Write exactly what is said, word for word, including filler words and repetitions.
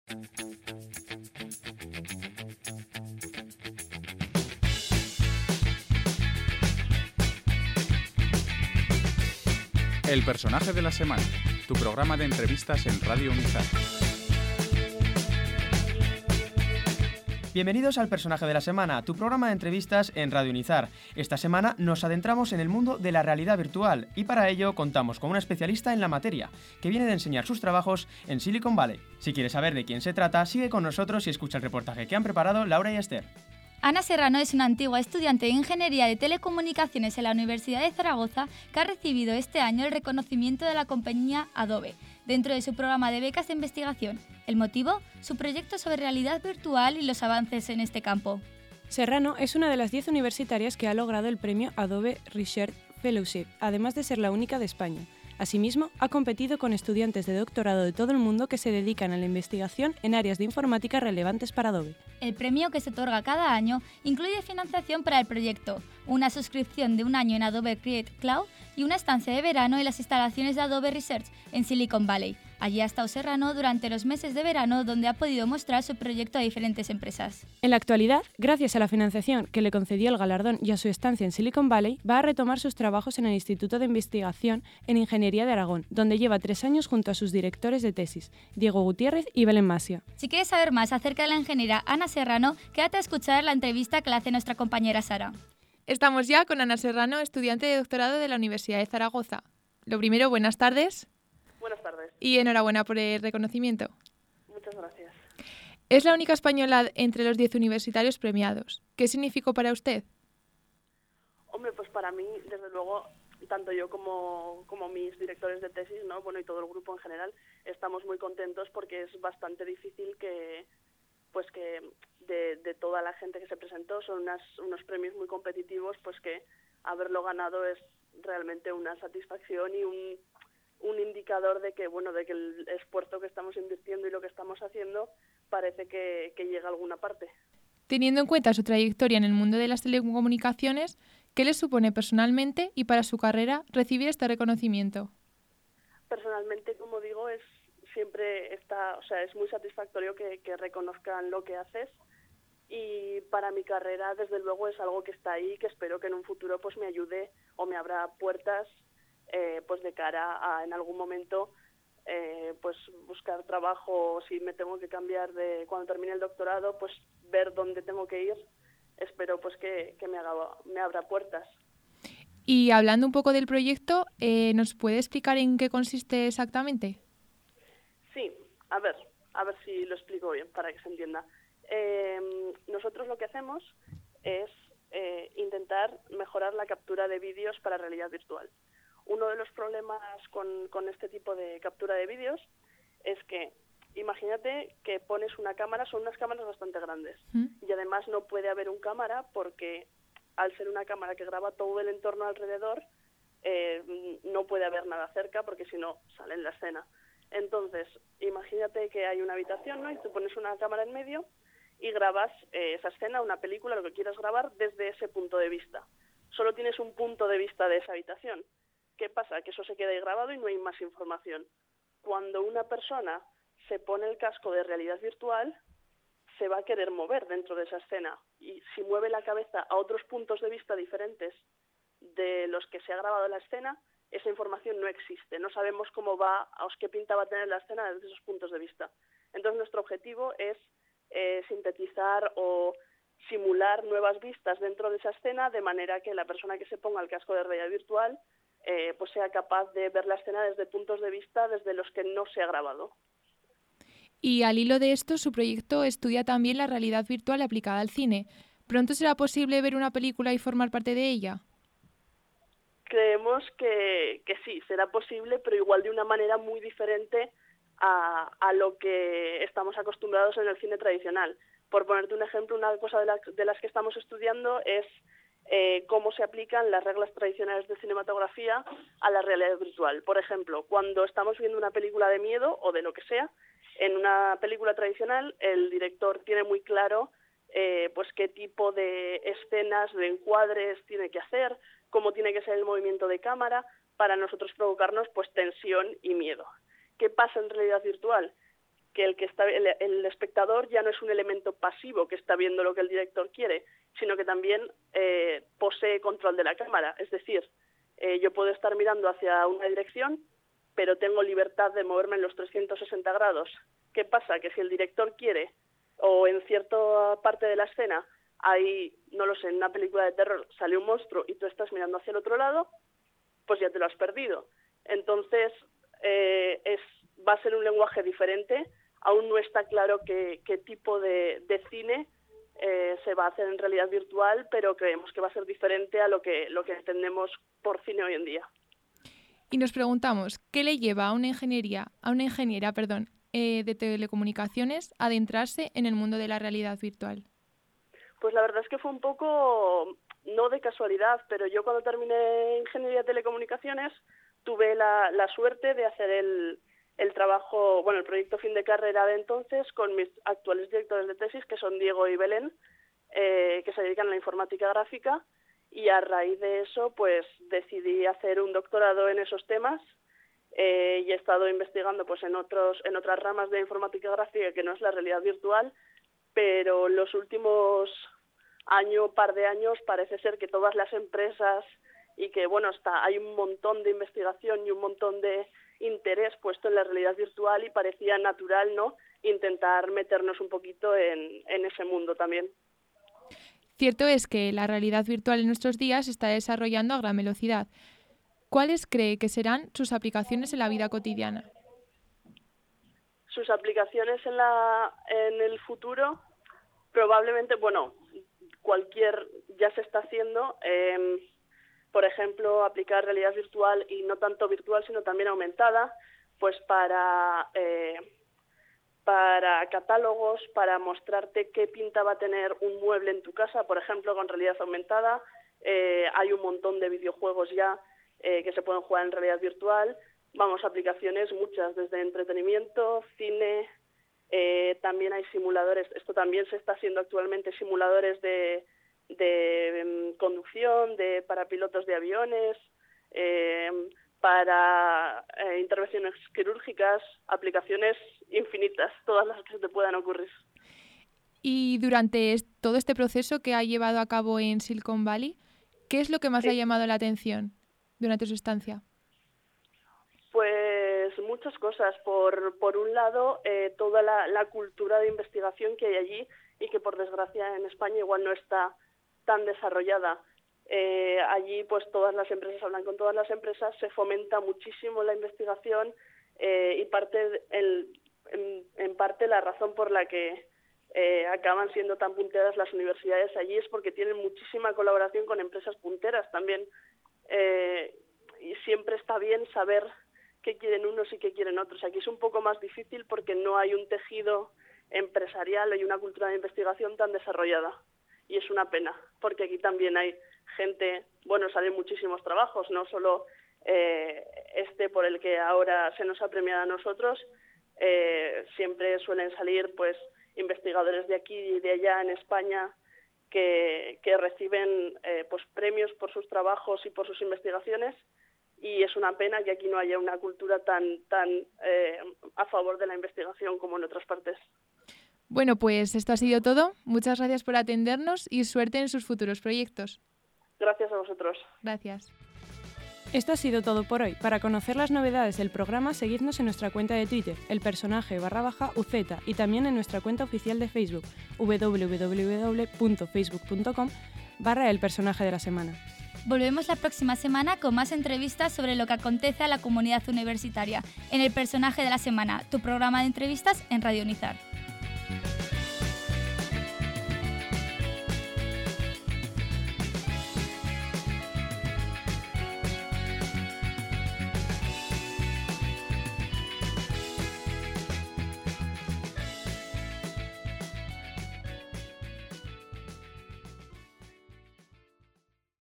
El personaje de la semana, tu programa de entrevistas en Radio Unizar. Bienvenidos al Personaje de la Semana, tu programa de entrevistas en Radio Unizar. Esta semana nos adentramos en el mundo de la realidad virtual y para ello contamos con una especialista en la materia, que viene de enseñar sus trabajos en Silicon Valley. Si quieres saber de quién se trata, sigue con nosotros y escucha el reportaje que han preparado Laura y Esther. Ana Serrano es una antigua estudiante de Ingeniería de Telecomunicaciones en la Universidad de Zaragoza que ha recibido este año el reconocimiento de la compañía Adobe dentro de su programa de becas de investigación. ¿El motivo? Su proyecto sobre realidad virtual y los avances en este campo. Serrano es una de las diez universitarias que ha logrado el premio Adobe Research Fellowship, además de ser la única de España. Asimismo, ha competido con estudiantes de doctorado de todo el mundo que se dedican a la investigación en áreas de informática relevantes para Adobe. El premio, que se otorga cada año, incluye financiación para el proyecto, una suscripción de un año en Adobe Create Cloud y una estancia de verano en las instalaciones de Adobe Research en Silicon Valley. Allí ha estado Serrano durante los meses de verano, donde ha podido mostrar su proyecto a diferentes empresas. En la actualidad, gracias a la financiación que le concedió el galardón y a su estancia en Silicon Valley, va a retomar sus trabajos en el Instituto de Investigación en Ingeniería de Aragón, donde lleva tres años junto a sus directores de tesis, Diego Gutiérrez y Belén Masia. Si quieres saber más acerca de la ingeniera Ana Serrano, quédate a escuchar la entrevista que le hace nuestra compañera Sara. Estamos ya con Ana Serrano, estudiante de doctorado de la Universidad de Zaragoza. Lo primero, buenas tardes. Buenas tardes. Y enhorabuena por el reconocimiento. Muchas gracias. Es la única española entre los diez universitarios premiados. ¿Qué significó para usted? Hombre, pues para mí, desde luego, tanto yo como, como mis directores de tesis, ¿no? Bueno, y todo el grupo en general, estamos muy contentos porque es bastante difícil que, pues que de, de toda la gente que se presentó, son unas, unos premios muy competitivos, pues que haberlo ganado es realmente una satisfacción y un un indicador de que, bueno, de que el esfuerzo que estamos invirtiendo y lo que estamos haciendo parece que, que llega a alguna parte. Teniendo en cuenta su trayectoria en el mundo de las telecomunicaciones, ¿qué le supone personalmente y para su carrera recibir este reconocimiento? Personalmente, como digo, es siempre está, o sea, es muy satisfactorio que, que reconozcan lo que haces, y para mi carrera, desde luego, es algo que está ahí, que espero que en un futuro pues me ayude o me abra puertas. Eh, pues de cara a en algún momento eh, pues buscar trabajo, si me tengo que cambiar de cuando termine el doctorado, pues ver dónde tengo que ir. Espero pues que, que me, haga, me abra puertas. Y hablando un poco del proyecto, eh, ¿nos puede explicar en qué consiste exactamente? Sí, a ver, a ver si lo explico bien para que se entienda. Eh, nosotros lo que hacemos es eh, intentar mejorar la captura de vídeos para realidad virtual. Uno de los problemas con, con este tipo de captura de vídeos es que, imagínate que pones una cámara, son unas cámaras bastante grandes, ¿Mm? y además no puede haber un cámara porque al ser una cámara que graba todo el entorno alrededor, eh, no puede haber nada cerca porque si no sale en la escena. Entonces, imagínate que hay una habitación, ¿no? Y tú pones una cámara en medio y grabas eh, esa escena, una película, lo que quieras grabar desde ese punto de vista. Solo tienes un punto de vista de esa habitación. ¿Qué pasa? Que eso se queda ahí grabado y no hay más información. Cuando una persona se pone el casco de realidad virtual, se va a querer mover dentro de esa escena. Y si mueve la cabeza a otros puntos de vista diferentes de los que se ha grabado la escena, esa información no existe. No sabemos cómo va, o qué pinta va a tener la escena desde esos puntos de vista. Entonces nuestro objetivo es eh, sintetizar o simular nuevas vistas dentro de esa escena, de manera que la persona que se ponga el casco de realidad virtual Eh, pues sea capaz de ver la escena desde puntos de vista desde los que no se ha grabado. Y al hilo de esto, su proyecto estudia también la realidad virtual aplicada al cine. ¿Pronto será posible ver una película y formar parte de ella? Creemos que, que sí, será posible, pero igual de una manera muy diferente a, a lo que estamos acostumbrados en el cine tradicional. Por ponerte un ejemplo, una cosa de, la, de las que estamos estudiando es Eh, cómo se aplican las reglas tradicionales de cinematografía a la realidad virtual. Por ejemplo, cuando estamos viendo una película de miedo o de lo que sea, en una película tradicional el director tiene muy claro eh, pues qué tipo de escenas, de encuadres tiene que hacer, cómo tiene que ser el movimiento de cámara para nosotros provocarnos pues tensión y miedo. ¿Qué pasa en realidad virtual? que el que está el, el espectador ya no es un elemento pasivo que está viendo lo que el director quiere, sino que también eh, posee control de la cámara. Es decir, eh, yo puedo estar mirando hacia una dirección, pero tengo libertad de moverme en los trescientos sesenta grados. ¿Qué pasa? Que si el director quiere, o en cierta parte de la escena hay, no lo sé, en una película de terror sale un monstruo y tú estás mirando hacia el otro lado, pues ya te lo has perdido. Entonces, eh, es, va a ser un lenguaje diferente. Aún no está claro qué, qué tipo de, de cine eh, se va a hacer en realidad virtual, pero creemos que va a ser diferente a lo que, lo que entendemos por cine hoy en día. Y nos preguntamos, ¿qué le lleva a una ingeniería, a una ingeniera, perdón, eh, de telecomunicaciones a adentrarse en el mundo de la realidad virtual? Pues la verdad es que fue un poco, no de casualidad, pero yo cuando terminé ingeniería de telecomunicaciones tuve la, la suerte de hacer el, el trabajo, bueno, el proyecto fin de carrera de entonces con mis actuales directores de tesis, que son Diego y Belén, eh, que se dedican a la informática gráfica, y a raíz de eso pues decidí hacer un doctorado en esos temas eh, y he estado investigando pues en otros en otras ramas de informática gráfica que no es la realidad virtual, pero los últimos año, par de años, parece ser que todas las empresas y que, bueno, está, hay un montón de investigación y un montón de interés puesto en la realidad virtual y parecía natural, ¿no?, intentar meternos un poquito en, en ese mundo también. Cierto es que la realidad virtual en nuestros días se está desarrollando a gran velocidad. ¿Cuáles cree que serán sus aplicaciones en la vida cotidiana? Sus aplicaciones en, la, en el futuro, probablemente, bueno, cualquier, ya se está haciendo, eh, por ejemplo, aplicar realidad virtual y no tanto virtual, sino también aumentada, pues para, eh, para catálogos, para mostrarte qué pinta va a tener un mueble en tu casa, por ejemplo, con realidad aumentada. Eh, hay un montón de videojuegos ya eh, que se pueden jugar en realidad virtual. Vamos, aplicaciones muchas, desde entretenimiento, cine, eh, también hay simuladores, esto también se está haciendo actualmente, simuladores de, de um, conducción, de para pilotos de aviones, eh, para eh, intervenciones quirúrgicas, aplicaciones infinitas, todas las que se te puedan ocurrir. Y durante todo este proceso que ha llevado a cabo en Silicon Valley, ¿qué es lo que más sí. le ha llamado la atención durante su estancia? Pues muchas cosas. Por, por un lado, eh, toda la, la cultura de investigación que hay allí y que, por desgracia, en España igual no está tan desarrollada. Eh, allí, pues, todas las empresas hablan con todas las empresas, se fomenta muchísimo la investigación eh, y parte el, en, en parte la razón por la que eh, acaban siendo tan punteras las universidades allí es porque tienen muchísima colaboración con empresas punteras también. Eh, y siempre está bien saber qué quieren unos y qué quieren otros. Aquí es un poco más difícil porque no hay un tejido empresarial y una cultura de investigación tan desarrollada. Y es una pena, porque aquí también hay gente, bueno, salen muchísimos trabajos, no solo eh, este por el que ahora se nos ha premiado a nosotros, eh, siempre suelen salir pues investigadores de aquí y de allá en España que, que reciben eh, pues premios por sus trabajos y por sus investigaciones. Y es una pena que aquí no haya una cultura tan, tan eh, a favor de la investigación como en otras partes. Bueno, pues esto ha sido todo. Muchas gracias por atendernos y suerte en sus futuros proyectos. Gracias a vosotros. Gracias. Esto ha sido todo por hoy. Para conocer las novedades del programa, seguidnos en nuestra cuenta de Twitter, el personaje barra baja U Z, y también en nuestra cuenta oficial de Facebook, w w w punto facebook punto com barra el personaje de la semana. Volvemos la próxima semana con más entrevistas sobre lo que acontece a la comunidad universitaria en El Personaje de la Semana, tu programa de entrevistas en Radio Nizar.